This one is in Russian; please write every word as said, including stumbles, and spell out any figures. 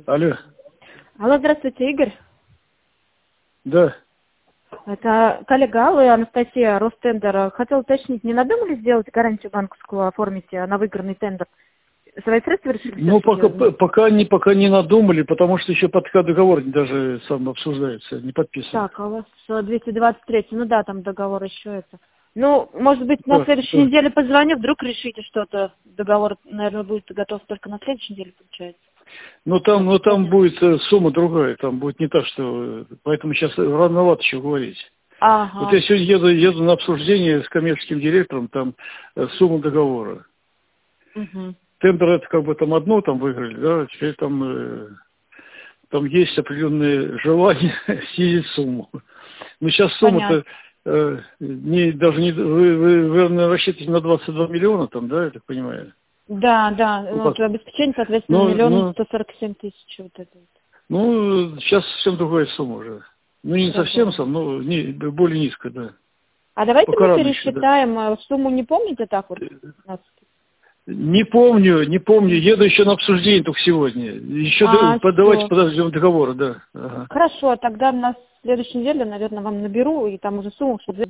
Алло. Алло, здравствуйте, Игорь. Да. Это коллега Аллы, Анастасия, Ростендер. Хотел уточнить, не надумали сделать гарантию банковскую, оформить на выигранный тендер? Свои средства решили? Ну, пока, пока, не, пока не надумали, потому что еще пока договор даже сам обсуждается, не подписан. Так, а у вас двести двадцать три, ну да, там договор еще это. Ну, может быть, на Да, следующей да. неделе позвоню, вдруг решите что-то. Договор, наверное, будет готов только на следующей неделе, получается. Ну там, ну, там Понятно. будет э, сумма другая, там будет не так, что... э, Поэтому сейчас рановато еще говорить. Ага. Вот я сегодня еду, еду на обсуждение с коммерческим директором, там э, сумма договора. Угу. Тендер это как бы там одно там выиграли, да, теперь там, э, там есть определенные желания снизить сумму. Но сейчас сумма-то э, не, даже не... Вы, вы, вы, наверное, рассчитываете на двадцать два миллиона там, да, я так понимаю? Да, да, Ну, вот как? обеспечение, соответственно, Ну, миллион ну, сто сорок семь тысяч вот это вот. ну, сейчас совсем другая сумма уже. Ну, не совсем Другая. сам, но не, более низкая, да. А давайте Пока мы рано еще, да. пересчитаем, а сумму не помните так вот? Не помню, не помню. Еду еще на обсуждение только сегодня. Еще А, до- давайте всё. подождем договора, да. Ага. Хорошо, тогда на следующей неделе, наверное, вам наберу, и там уже сумму, чтобы